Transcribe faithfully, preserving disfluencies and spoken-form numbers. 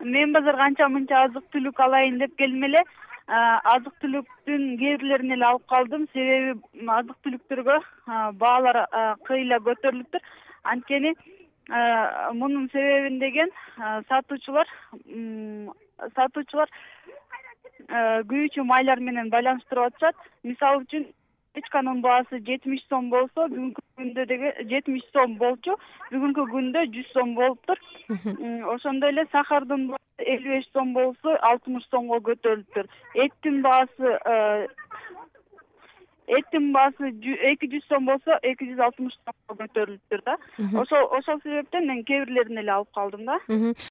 мен базарга анча мынча азык түлүк алайын деп келдим эле. Азык түлүктүн кээ бирлерин эле алып калдым, себеби азык түлүктөргө баалар кыйла көтөрүлүптүр. Анткени мунун себебин деген сатуучулар сатуучулар күйүүчү майлар менен байланыштырып атышат. Мисалы үчүн гречканын баасы жетимиш сом болсо, бүгүнкү күндө деге жетимиш сом болчу, бүгүнкү күндө жүз сом болуптур. Ошондой эле сахардын баасы элүү беш сом болсо, алтымыш сомго көтөрүлүптүр. Эттин баасы эттин баасы эки жүз сом болсо, эки жүз алтымыш сомго көтөрүлүптүр да. Ошол ошол себептен мен кээ бирлерин эле алып калдым да.